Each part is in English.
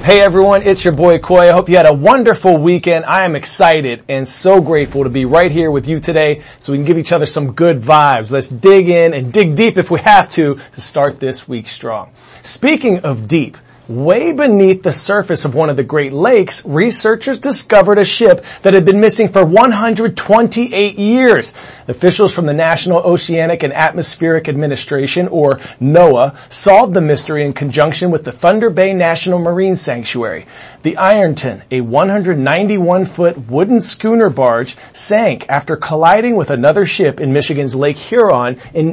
Hey everyone, it's your boy Koy. I hope you had a wonderful weekend. I am excited and so grateful to be right here with you today so we can give each other some good vibes. Let's dig in and dig deep if we have to start this week strong. Speaking of deep, way beneath the surface of one of the Great Lakes, researchers discovered a ship that had been missing for 128 years. Officials from the National Oceanic and Atmospheric Administration, or NOAA, solved the mystery in conjunction with the Thunder Bay National Marine Sanctuary. The Ironton, a 191-foot wooden schooner barge, sank after colliding with another ship in Michigan's Lake Huron in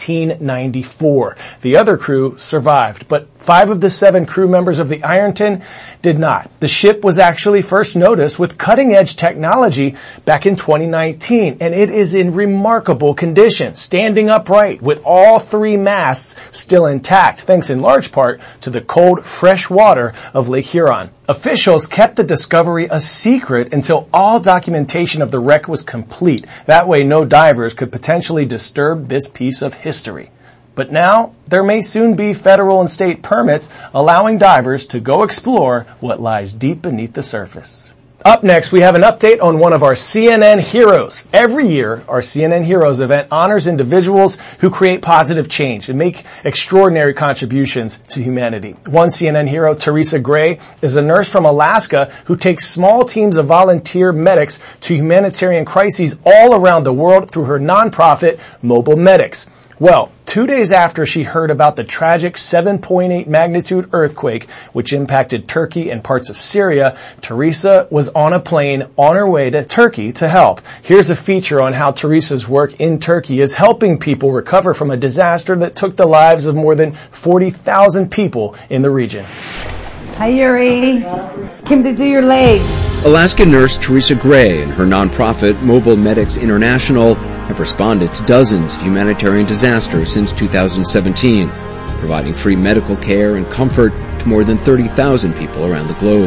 1894. The other crew survived, but 5 of the 7 crew members of the Ironton did not. The ship was actually first noticed with cutting-edge technology back in 2019, and it is in remarkable condition, standing upright with all 3 masts still intact, thanks in large part to the cold, fresh water of Lake Huron. Officials kept the discovery a secret until all documentation of the wreck was complete. That way, no divers could potentially disturb this piece of history. But now, there may soon be federal and state permits allowing divers to go explore what lies deep beneath the surface. Up next, we have an update on one of our CNN Heroes. Every year, our CNN Heroes event honors individuals who create positive change and make extraordinary contributions to humanity. One CNN hero, Teresa Gray, is a nurse from Alaska who takes small teams of volunteer medics to humanitarian crises all around the world through her nonprofit, Mobile Medics. Well, 2 days after she heard about the tragic 7.8 magnitude earthquake which impacted Turkey and parts of Syria, Teresa was on a plane on her way to Turkey to help. Here's a feature on how Teresa's work in Turkey is helping people recover from a disaster that took the lives of more than 40,000 people in the region. Hi, Yuri. Came to do your leg. Alaska nurse Teresa Gray and her nonprofit Mobile Medics International have responded to dozens of humanitarian disasters since 2017, providing free medical care and comfort to more than 30,000 people around the globe.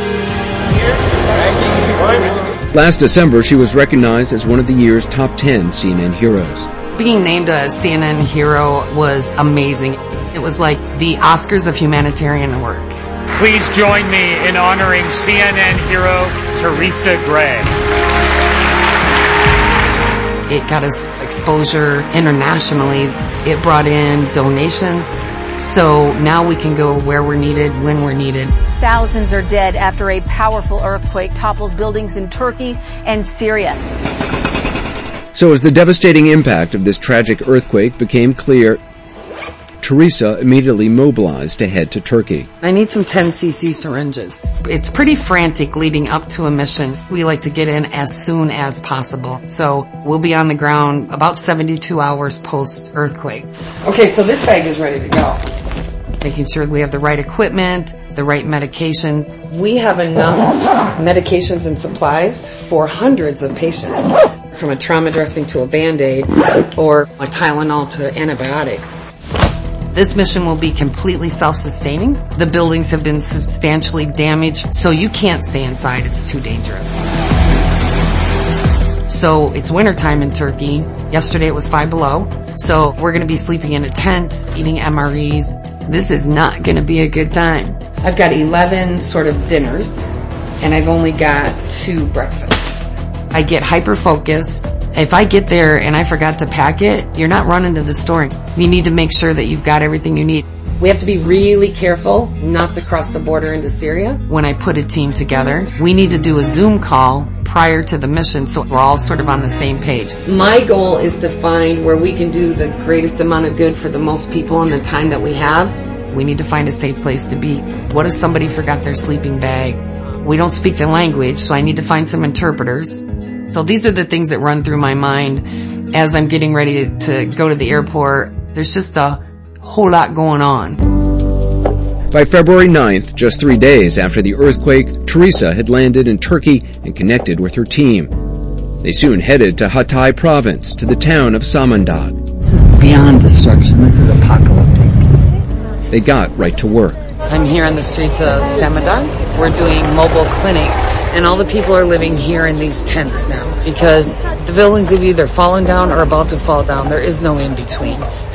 Last December, she was recognized as one of the year's top 10 CNN heroes. Being named a CNN hero was amazing. It was like the Oscars of humanitarian work. Please join me in honoring CNN hero Teresa Gray. It got us exposure internationally. It brought in donations. So now we can go where we're needed, when we're needed. Thousands are dead after a powerful earthquake topples buildings in Turkey and Syria. So as the devastating impact of this tragic earthquake became clear, Teresa immediately mobilized to head to Turkey. I need some 10cc syringes. It's pretty frantic leading up to a mission. We like to get in as soon as possible. So we'll be on the ground about 72 hours post-earthquake. Okay, so this bag is ready to go. Making sure we have the right equipment, the right medications. We have enough medications and supplies for hundreds of patients, from a trauma dressing to a Band-Aid or a Tylenol to antibiotics. This mission will be completely self-sustaining. The buildings have been substantially damaged, so you can't stay inside. It's too dangerous. So it's wintertime in Turkey. Yesterday it was 5 below. So we're going to be sleeping in a tent, eating MREs. This is not going to be a good time. I've got 11 sort of dinners, and I've only got 2 breakfasts. I get hyper-focused. If I get there and I forgot to pack it, you're not running to the store. You need to make sure that you've got everything you need. We have to be really careful not to cross the border into Syria. When I put a team together, we need to do a Zoom call prior to the mission so we're all sort of on the same page. My goal is to find where we can do the greatest amount of good for the most people in the time that we have. We need to find a safe place to be. What if somebody forgot their sleeping bag? We don't speak the language, so I need to find some interpreters. So these are the things that run through my mind as I'm getting ready to go to the airport. There's just a whole lot going on. By February 9th, just 3 days after the earthquake, Teresa had landed in Turkey and connected with her team. They soon headed to Hatay province, to the town of Samandağ. This is beyond destruction. This is apocalyptic. They got right to work. I'm here on the streets of Samandağ. We're doing mobile clinics, and all the people are living here in these tents now because the buildings have either fallen down or about to fall down. There is no in between.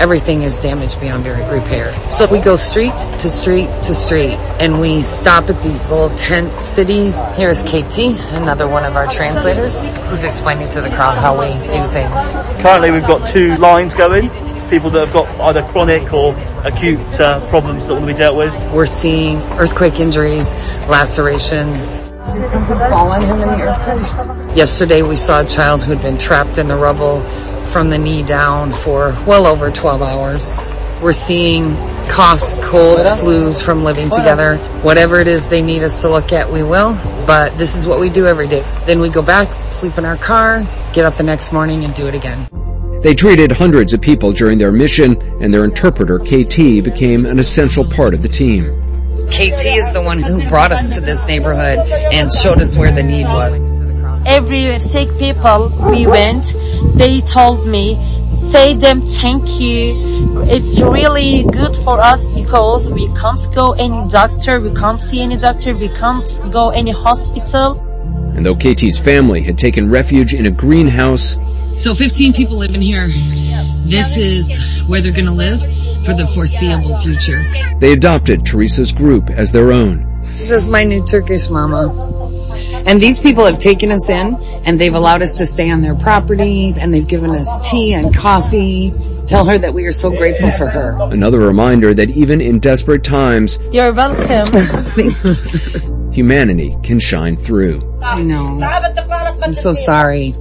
everything is damaged beyond repair. So we go street to street to street, and we stop at these little tent cities. Here's KT, another one of our translators, who's explaining to the crowd how we do things. Currently we've got 2 lines going, people that have got either chronic or acute problems that want to be dealt with. We're seeing earthquake injuries, lacerations. Did something fall on him in the earthquake? Yesterday we saw a child who had been trapped in the rubble from the knee down for well over 12 hours. We're seeing coughs, colds, flus from living together. Whatever it is they need us to look at, we will. But this is what we do every day. Then we go back, sleep in our car, get up the next morning and do it again. They treated hundreds of people during their mission, and their interpreter, KT, became an essential part of the team. KT is the one who brought us to this neighborhood and showed us where the need was. Every sick people we went, they told me, say them thank you. It's really good for us because we can't go any doctor, we can't see any doctor, we can't go any hospital. And though KT's family had taken refuge in a greenhouse... So 15 people live in here. This is where they're going to live for the foreseeable future. They adopted Teresa's group as their own. This is my new Turkish mama. And these people have taken us in, and they've allowed us to stay on their property, and they've given us tea and coffee. Tell her that we are so grateful for her. Another reminder that even in desperate times... You're welcome. humanity can shine through. I know. I'm so sorry.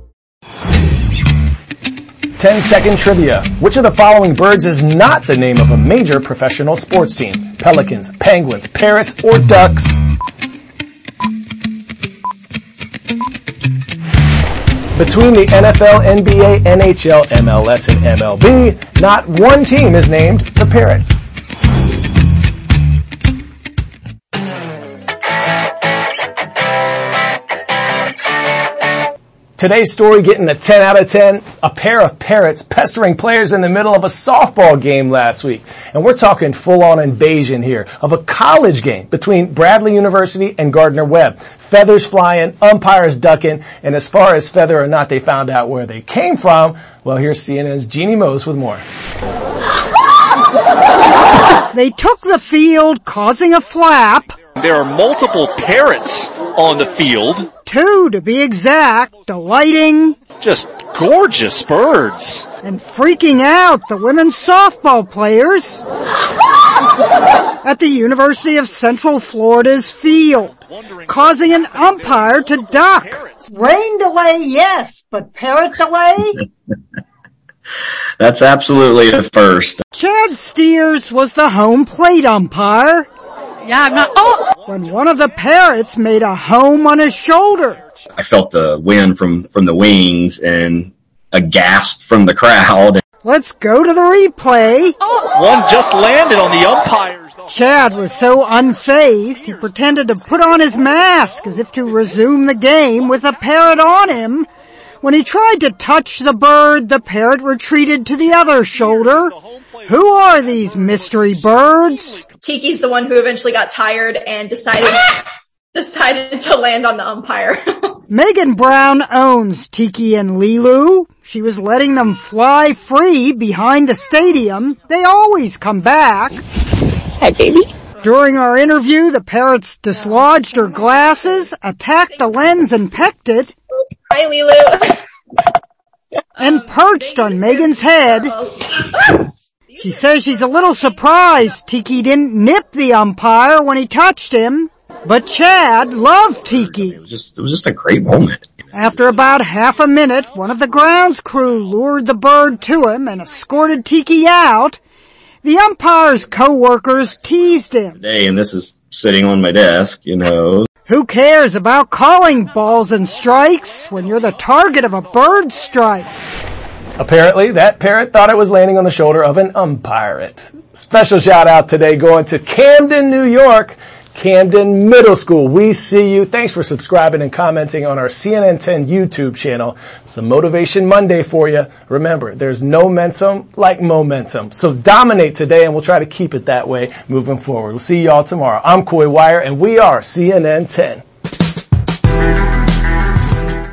10-second trivia. Which of the following birds is not the name of a major professional sports team? Pelicans, penguins, parrots, or ducks? Between the NFL, NBA, NHL, MLS, and MLB, not one team is named the Parrots. Today's story getting a 10 out of 10, a pair of parrots pestering players in the middle of a softball game last week. And we're talking full-on invasion here of a college game between Bradley University and Gardner-Webb. Feathers flying, umpires ducking, and as far as whether or not they found out where they came from, well, here's CNN's Jeannie Mose with more. They took the field, causing a flap. There are multiple parrots on the field. 2 to be exact, delighting. Just gorgeous birds. And freaking out the women's softball players at the University of Central Florida's field, causing an umpire to duck. Rain delay, yes, but parrot delay? That's absolutely a first. Chad Steers was the home plate umpire. Yeah, I'm not. Oh! When one of the parrots made a home on his shoulder. I felt the wind from the wings and a gasp from the crowd. Let's go to the replay. Oh! One just landed on the umpires. Chad was so unfazed, he pretended to put on his mask as if to resume the game with a parrot on him. When he tried to touch the bird, the parrot retreated to the other shoulder. Who are these mystery birds? Tiki's the one who eventually got tired and decided to land on the umpire. Megan Brown owns Tiki and Lilu. She was letting them fly free behind the stadium. They always come back. Hi, baby. During our interview, the parrots dislodged her glasses, attacked the lens and pecked it. Hi, Lilu. And perched on Megan's head. She says she's a little surprised Tiki didn't nip the umpire when he touched him. But Chad loved Tiki. It was just a great moment. After about half a minute, one of the grounds crew lured the bird to him and escorted Tiki out. The umpire's co-workers teased him. Today, and this is sitting on my desk, you know. Who cares about calling balls and strikes when you're the target of a bird strike? Apparently, that parrot thought it was landing on the shoulder of an umpire. Special shout out today going to Camden, New York. Camden Middle School. We see you. Thanks for subscribing and commenting on our CNN 10 YouTube channel. Some Motivation Monday for you. Remember, there's no momentum like momentum. So dominate today, and we'll try to keep it that way moving forward. We'll see y'all tomorrow. I'm Coy Wire, and we are CNN 10.